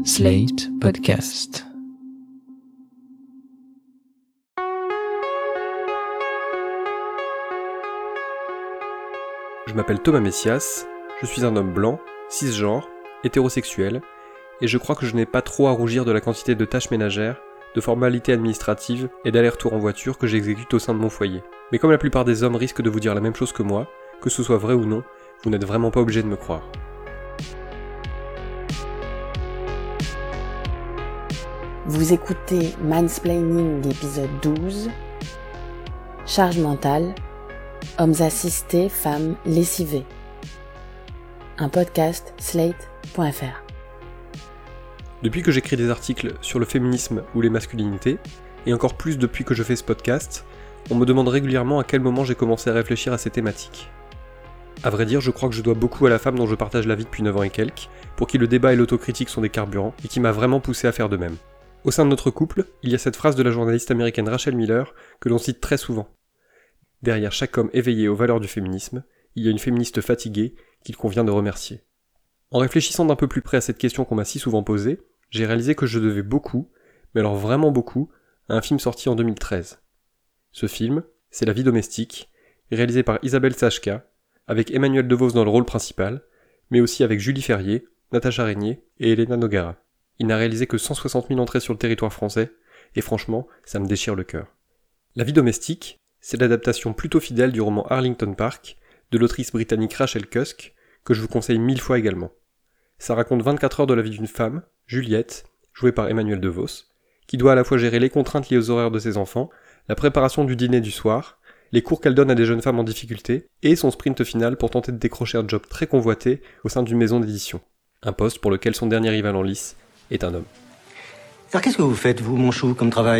Slate Podcast. Je m'appelle Thomas Messias, je suis un homme blanc, cisgenre, hétérosexuel, et je crois que je n'ai pas trop à rougir de la quantité de tâches ménagères, de formalités administratives et d'allers-retours en voiture que j'exécute au sein de mon foyer. Mais comme la plupart des hommes risquent de vous dire la même chose que moi, que ce soit vrai ou non, vous n'êtes vraiment pas obligé de me croire. Vous écoutez Mansplaining épisode 12, Charge mentale, hommes assistés, femmes lessivées. Un podcast slate.fr. Depuis que j'écris des articles sur le féminisme ou les masculinités, et encore plus depuis que je fais ce podcast, on me demande régulièrement à quel moment j'ai commencé à réfléchir à ces thématiques. À vrai dire, je crois que je dois beaucoup à la femme dont je partage la vie depuis 9 ans et quelques, pour qui le débat et l'autocritique sont des carburants, et qui m'a vraiment poussé à faire de même. Au sein de notre couple, il y a cette phrase de la journaliste américaine Rachel Miller que l'on cite très souvent. Derrière chaque homme éveillé aux valeurs du féminisme, il y a une féministe fatiguée qu'il convient de remercier. En réfléchissant d'un peu plus près à cette question qu'on m'a si souvent posée, j'ai réalisé que je devais beaucoup, mais alors vraiment beaucoup, à un film sorti en 2013. Ce film, c'est La vie domestique, réalisé par Isabelle Sachka, avec Emmanuel DeVos dans le rôle principal, mais aussi avec Julie Ferrier, Natacha Régnier et Elena Nogara. Il n'a réalisé que 160 000 entrées sur le territoire français, et franchement, ça me déchire le cœur. La vie domestique, c'est l'adaptation plutôt fidèle du roman Arlington Park, de l'autrice britannique Rachel Cusk, que je vous conseille 1000 fois également. Ça raconte 24 heures de la vie d'une femme, Juliette, jouée par Emmanuel DeVos, qui doit à la fois gérer les contraintes liées aux horaires de ses enfants, la préparation du dîner du soir, les cours qu'elle donne à des jeunes femmes en difficulté, et son sprint final pour tenter de décrocher un job très convoité au sein d'une maison d'édition. Un poste pour lequel son dernier rival en lice est un homme. Alors qu'est-ce que vous faites, vous, mon chou, comme travail ?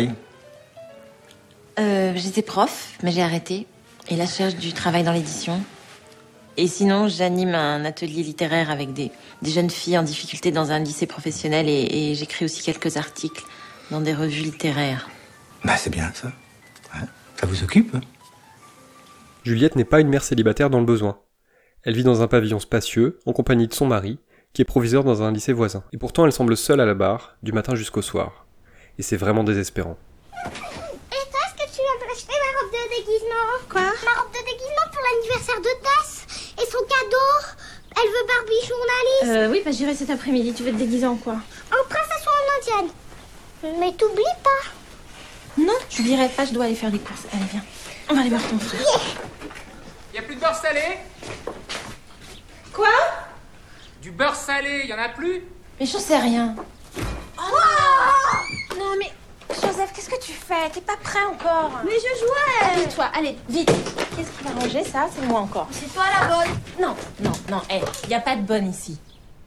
J'étais prof, mais j'ai arrêté. Et là, je cherche du travail dans l'édition. Et sinon, j'anime un atelier littéraire avec des jeunes filles en difficulté dans un lycée professionnel et j'écris aussi quelques articles dans des revues littéraires. Bah, c'est bien, ça. Ouais. Ça vous occupe ? Juliette n'est pas une mère célibataire dans le besoin. Elle vit dans un pavillon spacieux, en compagnie de son mari, qui est proviseur dans un lycée voisin. Et pourtant, elle semble seule à la barre, du matin jusqu'au soir. Et c'est vraiment désespérant. Et toi, est-ce que tu viens de acheter ma robe de déguisement ? Quoi ? Ma robe de déguisement pour l'anniversaire de Tess. Et son cadeau. Elle veut Barbie journaliste. Oui, j'irai cet après-midi. Tu veux te déguiser en quoi ? En princesse ou en indienne. Mais t'oublies pas. Non, je n'oublierai pas, je dois aller faire des courses. Allez, viens. On va aller voir ton frère. Y'a plus de beurre salé ? Quoi ? Du beurre salé, y'en a plus ? Mais j'en sais rien. Oh non, mais Joseph, qu'est-ce que tu fais ? T'es pas prêt encore. Mais je jouais. Dis-toi, allez, vite. Qu'est-ce qui va ranger ça ? C'est moi encore. C'est toi la bonne. Non, y a pas de bonne ici.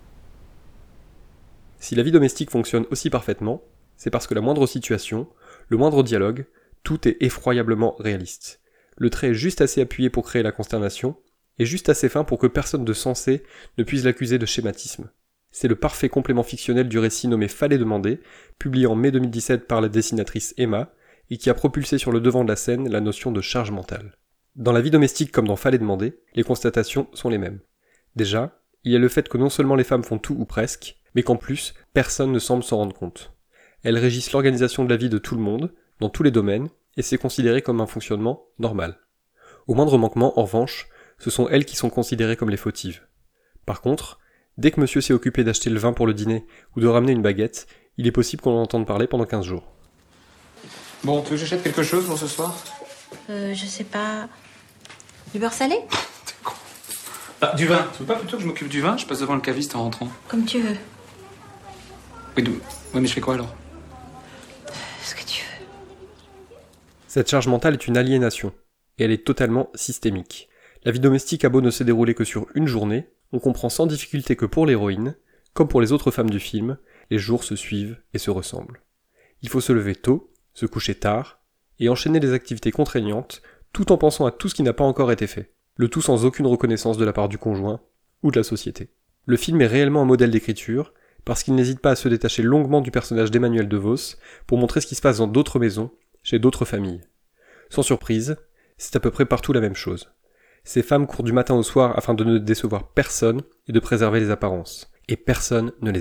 Si la vie domestique fonctionne aussi parfaitement, c'est parce que la moindre situation, le moindre dialogue, tout est effroyablement réaliste. Le trait est juste assez appuyé pour créer la consternation, et juste assez fin pour que personne de sensé ne puisse l'accuser de schématisme. C'est le parfait complément fictionnel du récit nommé Fallait demander, publié en mai 2017 par la dessinatrice Emma, et qui a propulsé sur le devant de la scène la notion de charge mentale. Dans la vie domestique comme dans Fallait demander, les constatations sont les mêmes. Déjà, il y a le fait que non seulement les femmes font tout ou presque, mais qu'en plus, personne ne semble s'en rendre compte. Elles régissent l'organisation de la vie de tout le monde, dans tous les domaines, et c'est considéré comme un fonctionnement normal. Au moindre manquement, en revanche, ce sont elles qui sont considérées comme les fautives. Par contre, dès que monsieur s'est occupé d'acheter le vin pour le dîner ou de ramener une baguette, il est possible qu'on en entende parler pendant 15 jours. Bon, tu veux que j'achète quelque chose pour ce soir ? Je sais pas. Du beurre salé ? T'es con. Ah, du vin. Tu veux pas plutôt que je m'occupe du vin ? Je passe devant le caviste en rentrant. Comme tu veux. Oui, mais je fais quoi alors ? Ce que tu veux. Cette charge mentale est une aliénation, et elle est totalement systémique. La vie domestique a beau ne se dérouler que sur une journée, on comprend sans difficulté que pour l'héroïne, comme pour les autres femmes du film, les jours se suivent et se ressemblent. Il faut se lever tôt, se coucher tard, et enchaîner des activités contraignantes, tout en pensant à tout ce qui n'a pas encore été fait. Le tout sans aucune reconnaissance de la part du conjoint ou de la société. Le film est réellement un modèle d'écriture, parce qu'il n'hésite pas à se détacher longuement du personnage d'Emmanuel DeVos pour montrer ce qui se passe dans d'autres maisons, chez d'autres familles. Sans surprise, c'est à peu près partout la même chose. Ces femmes courent du matin au soir afin de ne décevoir personne et de préserver les apparences. Et personne ne les aide.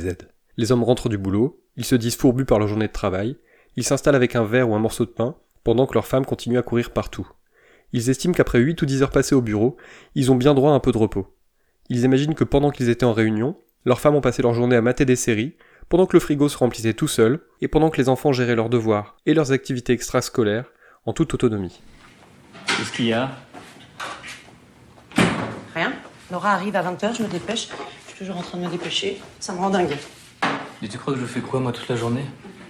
Les hommes rentrent du boulot, ils se disent fourbus par leur journée de travail, ils s'installent avec un verre ou un morceau de pain, pendant que leurs femmes continuent à courir partout. Ils estiment qu'après 8 ou 10 heures passées au bureau, ils ont bien droit à un peu de repos. Ils imaginent que pendant qu'ils étaient en réunion, leurs femmes ont passé leur journée à mater des séries, pendant que le frigo se remplissait tout seul, et pendant que les enfants géraient leurs devoirs et leurs activités extrascolaires en toute autonomie. Qu'est-ce qu'il y a ? Rien. Laura arrive à 20h, je me dépêche. Je suis toujours en train de me dépêcher. Ça me rend dingue. Et tu crois que je fais quoi, moi, toute la journée ?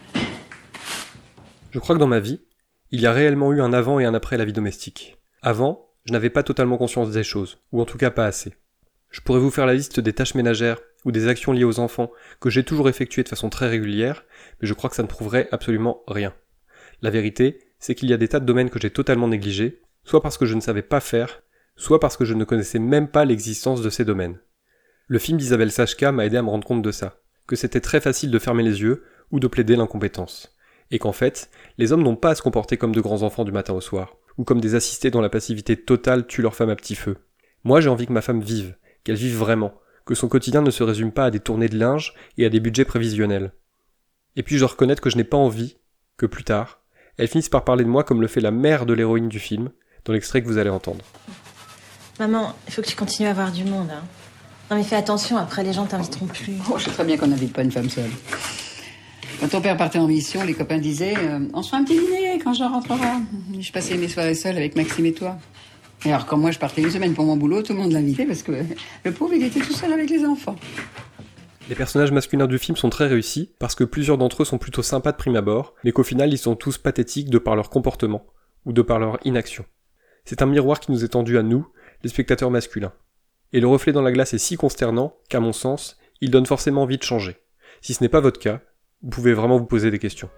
Je crois que dans ma vie, il y a réellement eu un avant et un après la vie domestique. Avant, je n'avais pas totalement conscience des choses, ou en tout cas pas assez. Je pourrais vous faire la liste des tâches ménagères ou des actions liées aux enfants que j'ai toujours effectuées de façon très régulière, mais je crois que ça ne prouverait absolument rien. La vérité, c'est qu'il y a des tas de domaines que j'ai totalement négligés, soit parce que je ne savais pas faire, soit parce que je ne connaissais même pas l'existence de ces domaines. Le film d'Isabelle Sachka m'a aidé à me rendre compte de ça, que c'était très facile de fermer les yeux ou de plaider l'incompétence, et qu'en fait, les hommes n'ont pas à se comporter comme de grands enfants du matin au soir, ou comme des assistés dont la passivité totale tue leur femme à petit feu. Moi j'ai envie que ma femme vive, qu'elle vive vraiment, que son quotidien ne se résume pas à des tournées de linge et à des budgets prévisionnels. Et puis je dois reconnaître que je n'ai pas envie que plus tard, elle finisse par parler de moi comme le fait la mère de l'héroïne du film, dans l'extrait que vous allez entendre. Maman, il faut que tu continues à avoir du monde. Hein. Non mais fais attention, après les gens t'inviteront plus. Oh, je sais très bien qu'on n'invite pas une femme seule. Quand ton père partait en mission, les copains disaient on se fait un petit dîner quand je rentrerai. Je passais mes soirées seule avec Maxime et toi. Et alors quand moi je partais une semaine pour mon boulot, tout le monde l'invitait parce que le pauvre il était tout seul avec les enfants. Les personnages masculins du film sont très réussis parce que plusieurs d'entre eux sont plutôt sympas de prime abord, mais qu'au final ils sont tous pathétiques de par leur comportement ou de par leur inaction. C'est un miroir qui nous est tendu à nous, les spectateurs masculins. Et le reflet dans la glace est si consternant qu'à mon sens, il donne forcément envie de changer. Si ce n'est pas votre cas, vous pouvez vraiment vous poser des questions.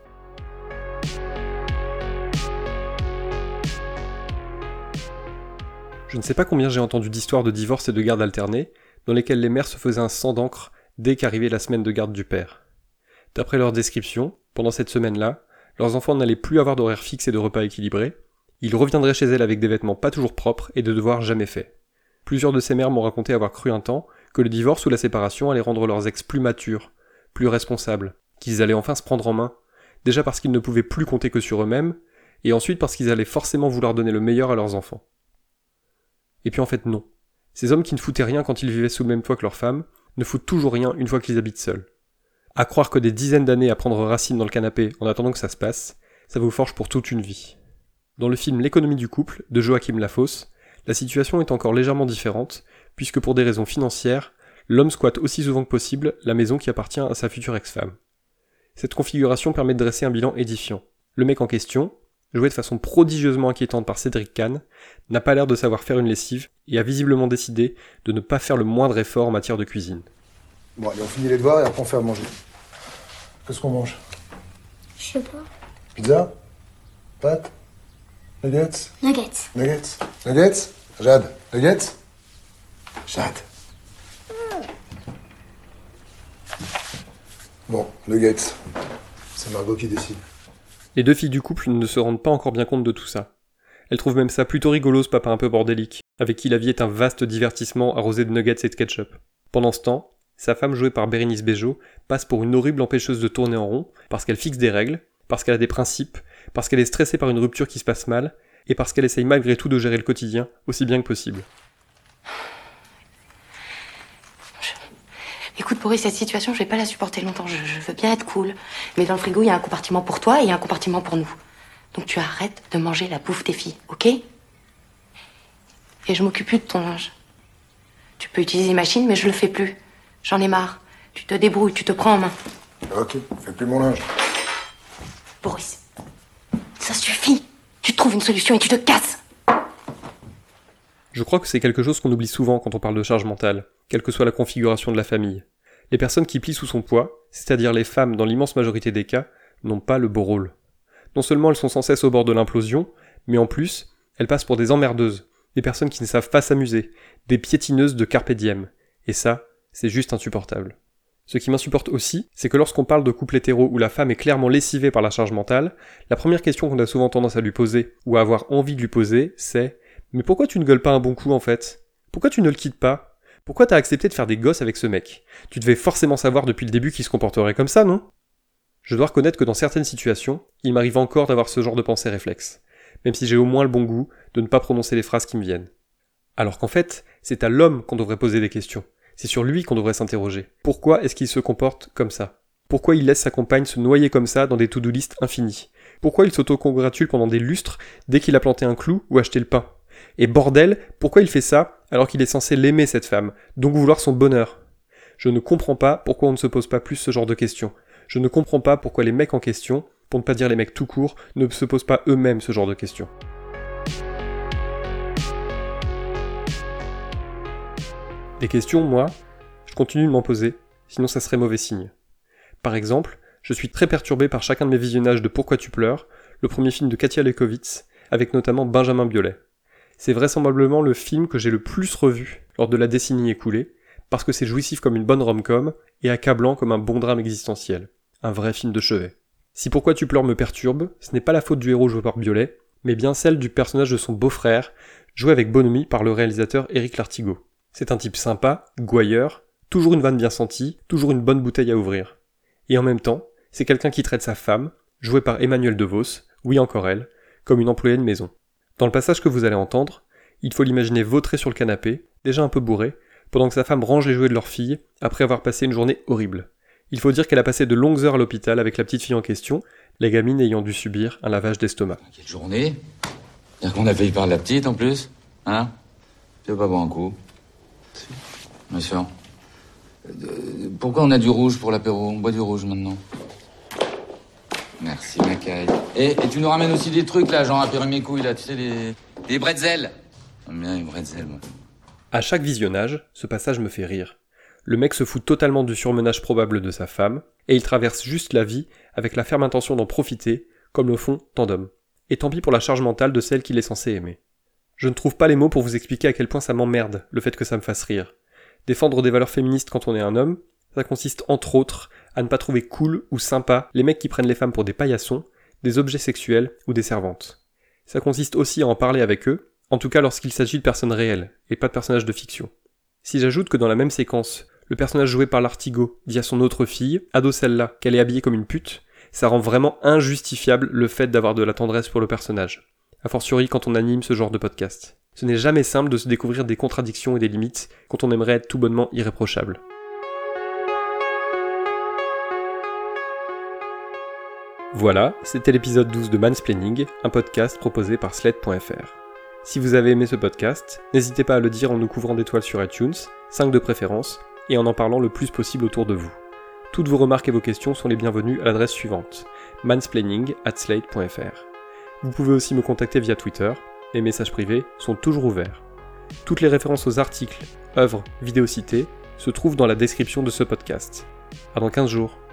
Je ne sais pas combien j'ai entendu d'histoires de divorce et de garde alternée, dans lesquelles les mères se faisaient un sang d'encre dès qu'arrivait la semaine de garde du père. D'après leur description, pendant cette semaine-là, leurs enfants n'allaient plus avoir d'horaire fixe et de repas équilibrés, ils reviendraient chez elles avec des vêtements pas toujours propres et de devoirs jamais faits. Plusieurs de ces mères m'ont raconté avoir cru un temps que le divorce ou la séparation allait rendre leurs ex plus matures, plus responsables, qu'ils allaient enfin se prendre en main, déjà parce qu'ils ne pouvaient plus compter que sur eux-mêmes, et ensuite parce qu'ils allaient forcément vouloir donner le meilleur à leurs enfants. Et puis en fait non. Ces hommes qui ne foutaient rien quand ils vivaient sous le même toit que leurs femmes, ne foutent toujours rien une fois qu'ils habitent seuls. À croire que des dizaines d'années à prendre racine dans le canapé en attendant que ça se passe, ça vous forge pour toute une vie. Dans le film L'économie du couple, de Joachim Lafosse, la situation est encore légèrement différente, puisque pour des raisons financières, l'homme squatte aussi souvent que possible la maison qui appartient à sa future ex-femme. Cette configuration permet de dresser un bilan édifiant. Le mec en question, joué de façon prodigieusement inquiétante par Cédric Kahn, n'a pas l'air de savoir faire une lessive et a visiblement décidé de ne pas faire le moindre effort en matière de cuisine. Bon, allez, on finit les devoirs et après on fait à manger. Qu'est-ce qu'on mange? Je sais pas. Pizza? Pâtes? Nuggets? Nuggets. Nuggets? Nuggets? Jade? Nuggets? Jade. Bon, nuggets. C'est Margot qui décide. Les deux filles du couple ne se rendent pas encore bien compte de tout ça. Elles trouvent même ça plutôt rigolo ce papa un peu bordélique, avec qui la vie est un vaste divertissement arrosé de nuggets et de ketchup. Pendant ce temps, sa femme jouée par Bérénice Bejo passe pour une horrible empêcheuse de tourner en rond, parce qu'elle fixe des règles, parce qu'elle a des principes, parce qu'elle est stressée par une rupture qui se passe mal, et parce qu'elle essaye malgré tout de gérer le quotidien aussi bien que possible. Écoute, Boris, cette situation, je vais pas la supporter longtemps. Je veux bien être cool. Mais dans le frigo, il y a un compartiment pour toi et il y a un compartiment pour nous. Donc tu arrêtes de manger la bouffe des filles, ok? Et je m'occupe plus de ton linge. Tu peux utiliser les machines, mais je le fais plus. J'en ai marre. Tu te débrouilles, tu te prends en main. Ok, fais plus mon linge. Boris, ça suffit. Tu trouves une solution et tu te casses. Je crois que c'est quelque chose qu'on oublie souvent quand on parle de charge mentale, quelle que soit la configuration de la famille. Les personnes qui plient sous son poids, c'est-à-dire les femmes dans l'immense majorité des cas, n'ont pas le beau rôle. Non seulement elles sont sans cesse au bord de l'implosion, mais en plus, elles passent pour des emmerdeuses, des personnes qui ne savent pas s'amuser, des piétineuses de carpe diem. Et ça, c'est juste insupportable. Ce qui m'insupporte aussi, c'est que lorsqu'on parle de couple hétéro où la femme est clairement lessivée par la charge mentale, la première question qu'on a souvent tendance à lui poser, ou à avoir envie de lui poser, c'est « Mais pourquoi tu ne gueules pas un bon coup en fait ? Pourquoi tu ne le quittes pas ? Pourquoi t'as accepté de faire des gosses avec ce mec ? Tu devais forcément savoir depuis le début qu'il se comporterait comme ça, non ? Je dois reconnaître que dans certaines situations, il m'arrive encore d'avoir ce genre de pensée réflexe, même si j'ai au moins le bon goût de ne pas prononcer les phrases qui me viennent. Alors qu'en fait, c'est à l'homme qu'on devrait poser des questions. C'est sur lui qu'on devrait s'interroger. Pourquoi est-ce qu'il se comporte comme ça ? Pourquoi il laisse sa compagne se noyer comme ça dans des to-do list infinies ? Pourquoi il s'auto-congratule pendant des lustres dès qu'il a planté un clou ou acheté le pain ? Et bordel, pourquoi il fait ça alors qu'il est censé l'aimer cette femme, donc vouloir son bonheur ? Je ne comprends pas pourquoi on ne se pose pas plus ce genre de questions. Je ne comprends pas pourquoi les mecs en question, pour ne pas dire les mecs tout court, ne se posent pas eux-mêmes ce genre de questions. Les questions, moi, je continue de m'en poser, sinon ça serait mauvais signe. Par exemple, je suis très perturbé par chacun de mes visionnages de Pourquoi tu pleures, le premier film de Katia Lekovitz, avec notamment Benjamin Biolay. C'est vraisemblablement le film que j'ai le plus revu lors de la décennie écoulée, parce que c'est jouissif comme une bonne rom-com et accablant comme un bon drame existentiel. Un vrai film de chevet. Si Pourquoi tu pleures me perturbe, ce n'est pas la faute du héros joué par Biolay, mais bien celle du personnage de son beau-frère, joué avec bonhomie par le réalisateur Éric Lartigot. C'est un type sympa, gouailleur, toujours une vanne bien sentie, toujours une bonne bouteille à ouvrir. Et en même temps, c'est quelqu'un qui traite sa femme, jouée par Emmanuelle DeVos, oui encore elle, comme une employée de maison. Dans le passage que vous allez entendre, il faut l'imaginer vautrer sur le canapé, déjà un peu bourré, pendant que sa femme range les jouets de leur fille, après avoir passé une journée horrible. Il faut dire qu'elle a passé de longues heures à l'hôpital avec la petite fille en question, la gamine ayant dû subir un lavage d'estomac. Quelle journée ? Dire qu'on a failli par la petite en plus, hein ? Tu veux pas boire un coup ? Bien sûr. Pourquoi on a du rouge pour l'apéro ? On boit du rouge maintenant. Merci, Macaille. Et tu nous ramènes aussi des trucs, là, genre apéro mes couilles, là, tu sais, des bretzels. J'aime bien les bretzels, moi. À chaque visionnage, ce passage me fait rire. Le mec se fout totalement du surmenage probable de sa femme, et il traverse juste la vie avec la ferme intention d'en profiter, comme le font tant d'hommes. Et tant pis pour la charge mentale de celle qu'il est censé aimer. Je ne trouve pas les mots pour vous expliquer à quel point ça m'emmerde, le fait que ça me fasse rire. Défendre des valeurs féministes quand on est un homme, ça consiste entre autres à ne pas trouver cool ou sympa les mecs qui prennent les femmes pour des paillassons, des objets sexuels ou des servantes. Ça consiste aussi à en parler avec eux, en tout cas lorsqu'il s'agit de personnes réelles, et pas de personnages de fiction. Si j'ajoute que dans la même séquence, le personnage joué par Lartigot dit à son autre fille, ado celle-là, qu'elle est habillée comme une pute, ça rend vraiment injustifiable le fait d'avoir de la tendresse pour le personnage. A fortiori quand on anime ce genre de podcast. Ce n'est jamais simple de se découvrir des contradictions et des limites quand on aimerait être tout bonnement irréprochable. Voilà, c'était l'épisode 12 de Mansplaining, un podcast proposé par Sled.fr. Si vous avez aimé ce podcast, n'hésitez pas à le dire en nous couvrant d'étoiles sur iTunes, 5 de préférence, et en parlant le plus possible autour de vous. Toutes vos remarques et vos questions sont les bienvenues à l'adresse suivante, mansplaining@sled.fr. Vous pouvez aussi me contacter via Twitter, mes messages privés sont toujours ouverts. Toutes les références aux articles, œuvres, vidéos citées se trouvent dans la description de ce podcast. À dans 15 jours.